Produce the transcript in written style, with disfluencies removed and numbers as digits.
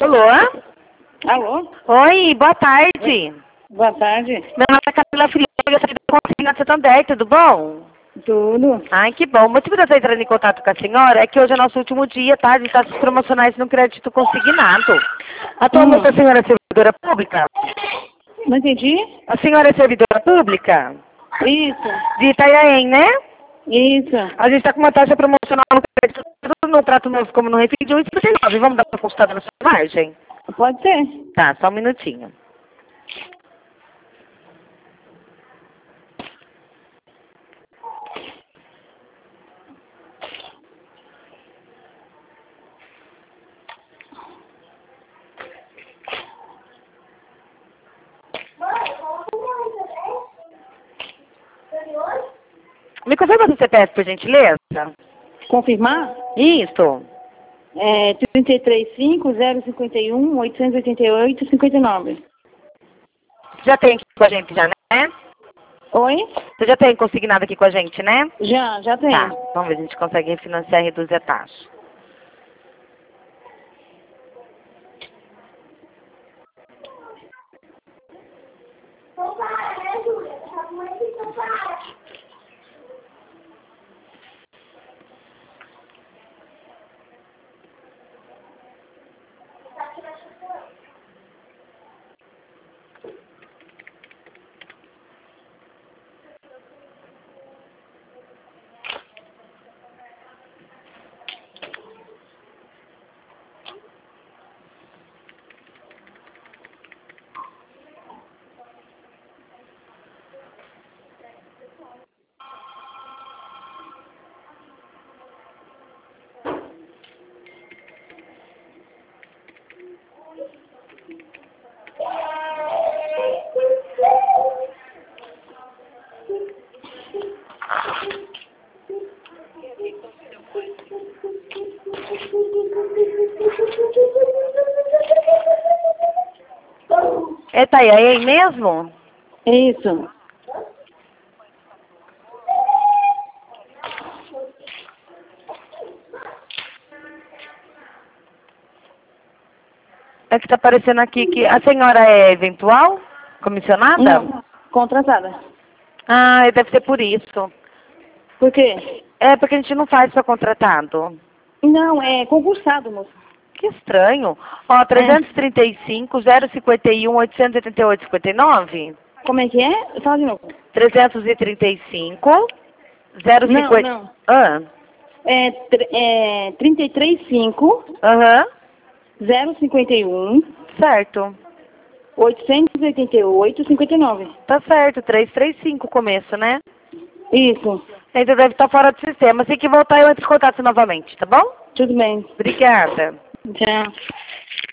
Alô? Alô? Oi, boa tarde. Boa tarde. Meu nome é Camila Filipe, eu saí da Consigna Santander, tudo bom? Tudo. Ai, que bom. O motivo de eu estar entrando em contato com a senhora é que hoje é nosso último dia, tá? De taxas promocionais no crédito consignado. Atualmente a senhora é servidora pública? Não entendi? A senhora é servidora pública? Isso. De Itanhaém, né? Isso. A gente está com uma taxa promocional no crédito no trato novo como no refis de 1,59. Vamos dar uma consultada na sua margem? Pode ser. Tá, só um minutinho. Me confirma seu CPF, por gentileza? Confirmar? Isso. É 335-051-888-59. Já tem aqui com a gente, já, né? Oi? Você já tem consignado aqui com a gente, né? Já tem. Tá, vamos ver se a gente consegue refinanciar e reduzir a taxa. É Itanhaém mesmo? Isso. É que tá aparecendo aqui que a senhora é eventual? Comissionada? Não. Contratada. Ah, deve ser por isso. Por quê? É porque a gente não faz para contratado. Não, é concursado, moço. Que estranho. Ó, 335, 051, 888, 59. Como é que é? Fala de novo. 335, 050... Não. Ah, É 335 aham, 051 certo. 888 59. Tá certo, 335 o começo, né? Isso. Ainda deve estar fora do sistema. Assim que voltar, eu entro em contato novamente, tá bom? Tudo bem. Obrigada. Tchau.